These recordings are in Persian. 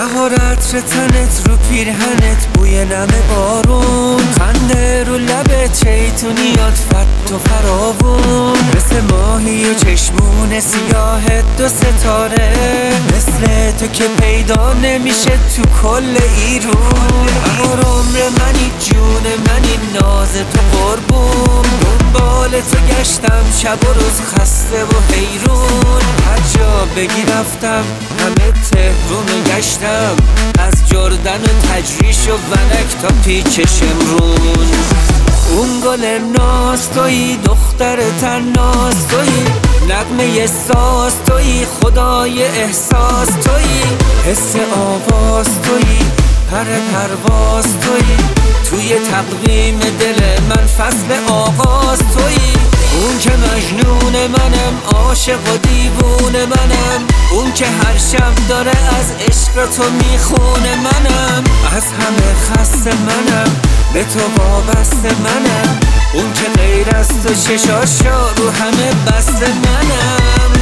بهار عطر تنت رو پیرهنت، بوی نم بارون، خنده رو لبت، شیطونیات فت و فراوون، مثل ماهی و چشمون سیاهت دو ستاره، مثل تو که پیدا نمیشه تو کل ایرون. بهار عمر منی، جون منی، ناز تو قربون، دنبال تو گشتم شب و روز خسته و حیرون، هر جا بگی رفتم، همه تهرون رو گشتم، از جردن و تجریش و ونک تا پیچ شمرون. اون گل ناز تویی، دختر تناز تویی، نغمه ساز تویی، خدای احساس تویی، حس آواز تویی، پر پرواز تویی، توی تقویم دل من فصل آغاز تویی. اون که مجنون منم، عاشق و دیوون منم، اون که هر شب داره از عشق تو میخونه منم، از همه خسته منم، به تو وابسته منم، اون که غیر از تو چشاشا رو همه بسته منم.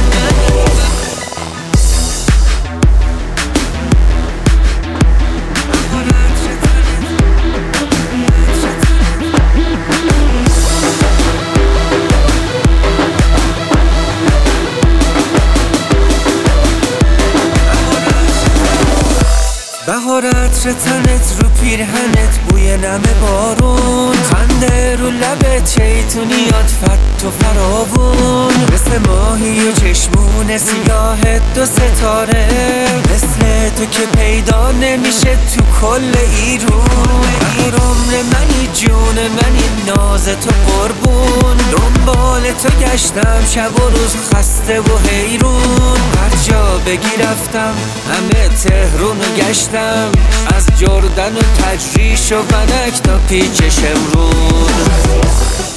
بهار عطر تنت رو پیرهنت، بوی نم بارون، خنده رو لبت، شیطونیات فت و فراوون، مثل ماهی و چشمون سیاهت دو ستاره، مثل تو که پیدا نمیشه تو کل ایرون. بهار عمر منی، جون منی، ناز تو قربون، دنبال تو گشتم شب و روز خسته و حیرون، هر جا بگی رفتم، همه تهرون رو گشتم، از جردن و تجریش و ونک تا پیچ شمرون.